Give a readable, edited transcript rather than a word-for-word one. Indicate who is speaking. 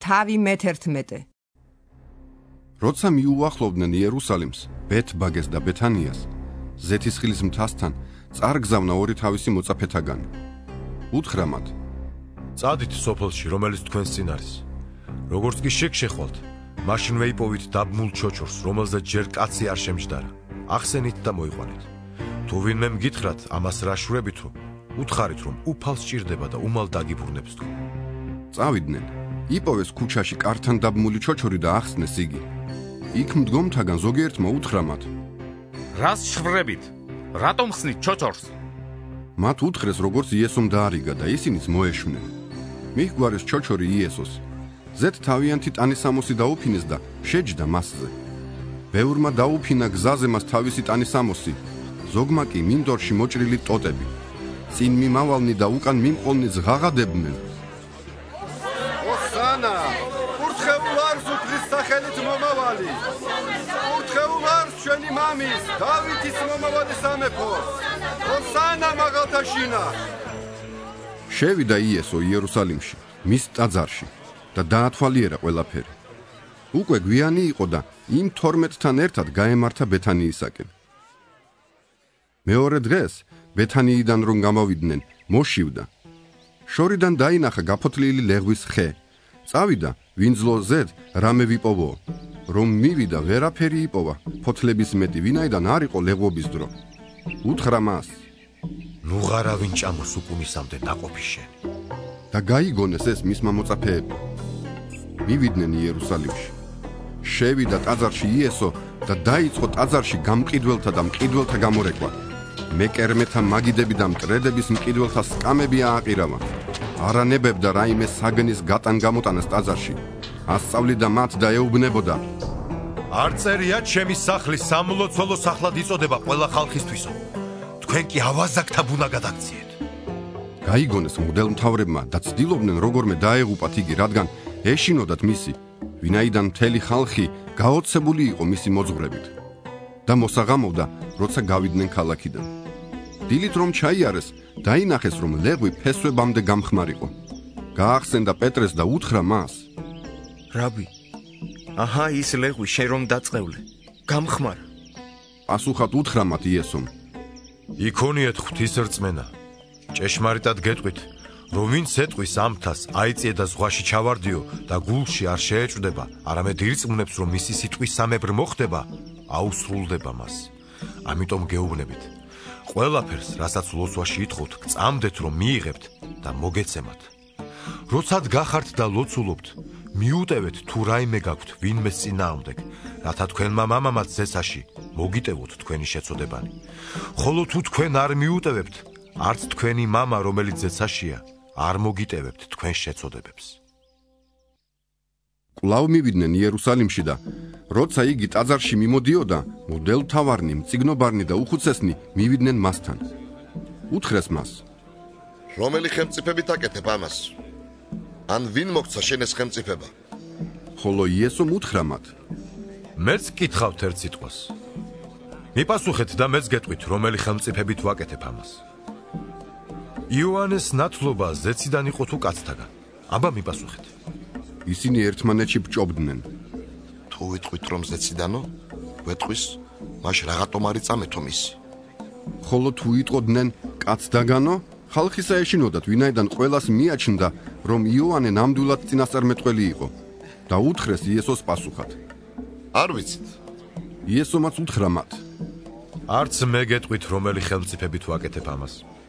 Speaker 1: თავი მე-11.
Speaker 2: როცა მიუახლოვდნენ იერუსალიმს, ბეთ-ბაგეს და ბეთანიას, ზეთისხილის მთასთან წარგზავნა ორი თავისი მოწაფეთაგანი. უთხრა მათ:
Speaker 3: წადით სოფელში, რომელიც თქვენს წინ არის. როგორც კი შეგშეხვალთ, მაშინვე იპოვით დაბმულ ჩოჩორს, რომელზეც ჯერ კაცი არ შემჯდარა. ახსენით და მოიყვანეთ. თუ ვინმე მგითხრათ ამას რა შვრებით, უთხარით, რომ უფალს სჭირდება და უმალ დაგიბრუნებს თუ.
Speaker 2: წავიდნენ. იპოვეს ქუჩაში კართან დაბმული ჩოჩორი და ახსნეს იგი. იქ მდგომთაგან ზოგიერთმა უთხრა მათ:
Speaker 4: რას შვრებით? რატომ ხსნით ჩოჩორს?
Speaker 2: მათ უთხრეს, როგორც იესომ დაარიგა და ისინიც მოეშვნენ. მიჰგვარეს ჩოჩორი იესოს. ზეთ თავიანთი ტანისამოსი დაუფინეს და შეჯდა მასზე. ბევრმა დაუფინა გზაზე მას თავისი ტანისამოსი, ზოგმა კი მინდორში მოჭრილი ტოტები. წინ მიმავალნი და უკან მიმყოლნი ზღაღადებდნენ.
Speaker 5: ოსანა, ურთხეულ არს უფლის სახელით მომავალი. ურთხეულ არს ჩვენი მამის, დავითის მომავალი სამეფო. ოსანა მაღალთაშინა.
Speaker 2: შევიდა იესო იერუსალიმში, მის ტაძარში და დაათვალიერა ყველაფერი. უკვე გვიანი იყო და იმ 12-თან ერთად გაემართა ბეთანიისაკენ. მეორე დღეს ბეთანიიდან რომ გამოვიდნენ, მოშივდა. შორიდან დაინახა გაფოთლილი ლეღვის ხე. წავიდა, ვინძლო ზედ რამე ვიპოვო. რომ მივიდა, ვერაფერი იპოვა, ფოთლების მეტი, ვინაიდან არ იყო ლეღვობის დრო. უთხრა მას:
Speaker 3: ნუ ღარავინ ჭამოს უკუნისამდე ნაყოფი შენ.
Speaker 2: და გაიგონეს ეს მისმა მოწაფეებმა. მივიდნენ იერუსალიმში. შევიდა ტაძარში იესო და დაიწყო ტაძარში გამყიდველთა და მყიდველთა გამორეკვა. მეკერმეთა მაგიდები და მტრედების მყიდველთა სკამები ააყირავა. არანებებდა რაიმე საგნის გატან გამოტანას ტაძარში. ასწავლიდა მათ და ეუბნებოდა:
Speaker 3: არ წერია ჩემი სახლი სამლოცველო სახლად იწოდება ყველა ხალხისთვისო. თქვენ კი ავაზაკთა ბუნა გადაგციეთ.
Speaker 2: გაიგონეს მღვდელმთავრებმა და ცდილობდნენ როგორმე დაეღუპათ იგი, რადგან ეშინოდათ მისი, ვინაიდან მთელი ხალხი გაოცებული იყო მისი მოძღვრებით. და მოსაღამოვდა, როცა გავიდნენ ქალაქიდან. დილით რომ ჩაიარეს, დაინახეს, რომ ლეღვი ფესვებამდე გამხმარიყო. გაახსენდა პეტრეს და უთხრა მას:
Speaker 6: რაბი, აჰა ის ლეღვი შენ რომ დაწყევლე, გამხმარა.
Speaker 2: პასუხად უთხრა მათ იესომ:
Speaker 3: იქონიეთ ღვთისრწმენა. ჭეშმარიტად გეტყვით, რომ ვინც ეტყვის ამთას აიწიე და ზღვაში ჩავარდიო და გულში არ შეეჭვდება, არამედ ირწმუნებს, რომ მისი სიტყვის სამებრ მოხდება, აუსრულდება მას. ამიტომ გეუბნებით, ყველაფერს, რასაც ლოცვაში ითხოვთ, გწამდეთ, რომ მიიღებთ და მოგეცემათ. როცად გახართ და ლოცულობთ, მიუტევეთ თუ რაიმე გაქვთ ვინმეს წინააღმდეგ, რათა თქვენმა მამამაც ზესაში მოგიტევოთ თქვენი შეწოდებანი. ხოლო თუ თქვენ არ მიუტევებთ, არც თქვენი მამა, რომელიც ზესაშია, არ მოგიტევებთ თქვენ შეწოდებებს.
Speaker 2: კვლავ მივიდნენ იერუსალიმში და როცა იგი ტაძარში მიმოდიოდა, მღვდელმთავარნი, მწიგნობარნი და უხუცესნი მივიდნენ მასთან. უთხრეს მას:
Speaker 7: რომელი ხელმწიფებით აკეთებ ამას? ან ვინ მოგცა შენ ეს ხელმწიფება?
Speaker 2: ხოლო იესომ უთხრა მათ:
Speaker 3: მეც გკითხავთ ერთ სიტყვას. მიპასუხეთ და მეც გეტყვით, რომელი ხელმწიფებით ვაკეთებ ამას. იოანეს ნათლობა ზეციდან იყო თუ კაცთაგან? აბა მიპასუხეთ.
Speaker 2: ისინი ერთმანეთში ბჭობდნენ.
Speaker 7: თუ ვიტყვით, რომ ზეციდანო, ვეტყვის, მაშ რაღაცომ არ იწამეთო მისი.
Speaker 2: ხოლო თუ იტყოდნენ კაცდაგანო, ხალხისა ეშინოდათ, ვინაიდან ყველას მიაჩნდა, რომ იოანე ნამდვილად წინასწარმეტყველი იყო და უთხრეს იესოს პასუხად:
Speaker 7: არ ვიცით.
Speaker 2: იესომაც უთხრა მათ:
Speaker 3: არც მე გეტყვით, რომელი ხელმწიფებით ვაკეთებ ამას.